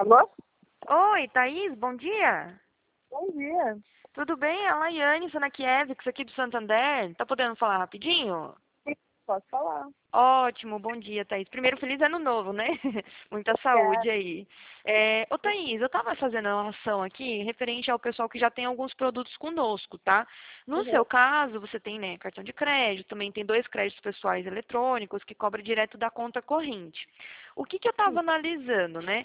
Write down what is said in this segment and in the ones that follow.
Alô? Oi, Thaís, bom dia. Bom dia. Tudo bem? É a Laiane Sanakiewicz aqui do Santander. Tá podendo falar rapidinho? Posso falar? Ótimo, bom dia, Thaís. Primeiro, feliz ano novo, né? Muita saúde aí. Ô, Thaís, eu tava fazendo uma ação aqui referente ao pessoal que já tem alguns produtos conosco, tá? No Uhum. seu caso, você tem, né, cartão de crédito, também tem 2 créditos pessoais eletrônicos que cobra direto da conta corrente. O que que eu tava analisando, né?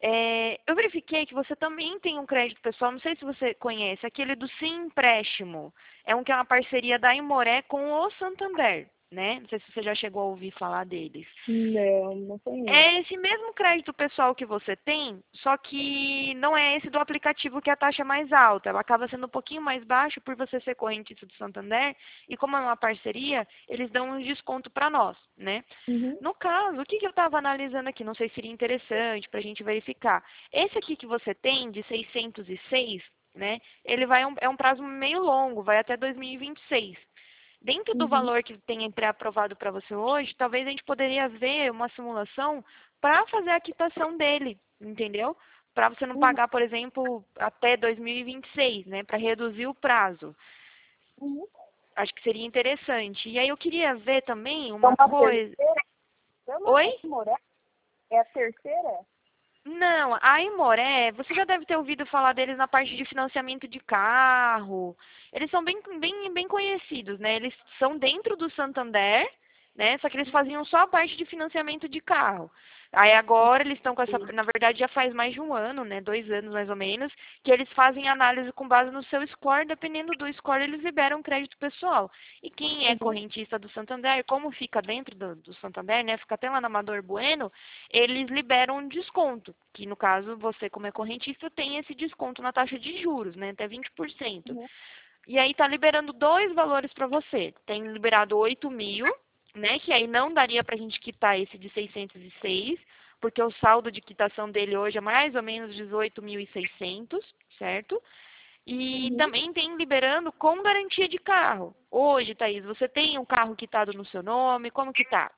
Eu verifiquei que você também tem um crédito pessoal, não sei se você conhece, aquele do Sim Empréstimo. É um que é uma parceria da Imoré com o Santander, né? Não sei se você já chegou a ouvir falar deles. Não conheço. É esse mesmo crédito pessoal que você tem, só que não é esse do aplicativo que a taxa é mais alta. Ela acaba sendo um pouquinho mais baixa por você ser correntista do Santander. E como é uma parceria, eles dão um desconto para nós, né? Uhum. No caso, o que que eu estava analisando aqui? Não sei se seria interessante para a gente verificar. Esse aqui que você tem, de 606, né? Ele é um prazo meio longo, vai até 2026. Dentro do Uhum. valor que tem pré-aprovado para você hoje, talvez a gente poderia ver uma simulação para fazer a quitação dele, entendeu? Para você não Uhum. pagar, por exemplo, até 2026, né? Para reduzir o prazo. Uhum. Acho que seria interessante. E aí eu queria ver também É uma uma coisa. terceira? Chama Oi? Moré? É a terceira? Não, a Imoré, você já deve ter ouvido falar deles na parte de financiamento de carro. Eles são bem conhecidos, né? Eles são dentro do Santander, né? Só que eles faziam só a parte de financiamento de carro. Aí agora eles estão com essa, na verdade já faz mais de um ano, né? 2 anos mais ou menos, que eles fazem análise com base no seu score, dependendo do score eles liberam crédito pessoal. E quem é Uhum. correntista do Santander, como fica dentro do Santander, né? Fica até lá na Amador Bueno, eles liberam um desconto, que no caso você como é correntista tem esse desconto na taxa de juros, né? Até 20%. Uhum. E aí tá liberando dois valores para você. Tem liberado 8.000, né? Que aí não daria pra gente quitar esse de 606, porque o saldo de quitação dele hoje é mais ou menos 18.600, certo? E Uhum. também tem liberando com garantia de carro. Hoje, Thaís, você tem um carro quitado no seu nome? Como que tá?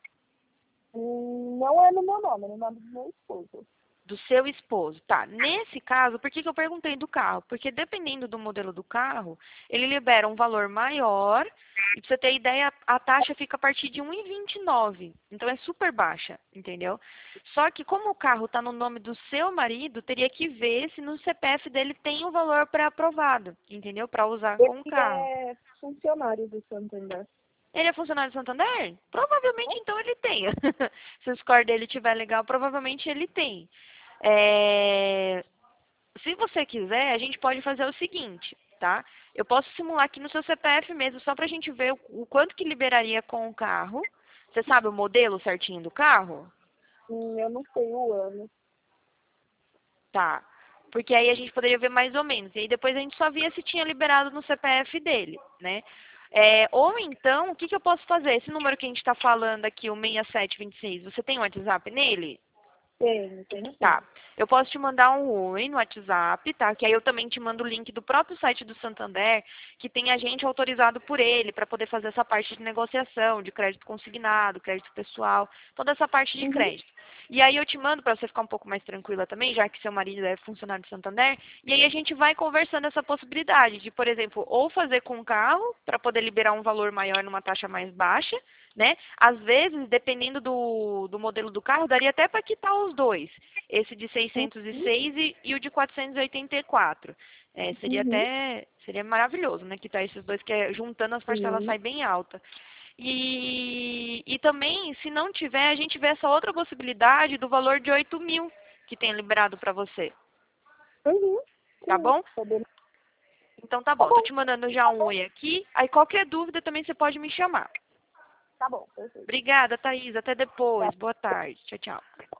Não é no meu nome, é no nome do meu esposo. Do seu esposo. Tá. Nesse caso, por que que eu perguntei do carro? Porque dependendo do modelo do carro, ele libera um valor maior. E pra você ter ideia, a taxa fica a partir de 1,29. Então é super baixa, entendeu? Só que como o carro está no nome do seu marido, teria que ver se no CPF dele tem o valor pré-aprovado, entendeu? Para usar com o Ele carro. é funcionário do Santander. Ele é funcionário do Santander? Provavelmente então ele tenha. Se o score dele estiver legal, provavelmente ele tem. É, Se você quiser, a gente pode fazer o seguinte, tá? Eu posso simular aqui no seu CPF mesmo, só pra gente ver o quanto que liberaria com o carro. Você sabe o modelo certinho do carro? Eu não sei o ano. Tá. Porque aí a gente poderia ver mais ou menos. E aí depois a gente só via se tinha liberado no CPF dele, né? Ou então, o que que eu posso fazer? Esse número que a gente está falando aqui, o 6726, você tem um WhatsApp nele? Tem Tá. sim. Eu posso te mandar um oi no WhatsApp, tá? Que aí eu também te mando o link do próprio site do Santander, que tem agente autorizado por ele para poder fazer essa parte de negociação, de crédito consignado, crédito pessoal, toda essa parte de Uhum. crédito. E aí eu te mando para você ficar um pouco mais tranquila também, já que seu marido é funcionário do Santander, e aí a gente vai conversando essa possibilidade de, por exemplo, ou fazer com o carro para poder liberar um valor maior numa taxa mais baixa, né? Às vezes, dependendo do modelo do carro, daria até para quitar os dois. Esse de 606 e o de 484. Uhum. Seria maravilhoso, né? Quitar esses dois, que juntando as parcelas Sim. sai bem alta. E também, se não tiver, a gente vê essa outra possibilidade do valor de 8.000 que tem liberado para você. Uhum. Tá Sim. bom? Podemos. Então tá Tá bom. Tô bom. te mandando já um oi aqui. Aí qualquer dúvida também você pode me chamar. Tá bom. Perfeito. Obrigada, Thaís. Até Tá. depois. Boa tarde. Tchau, tchau.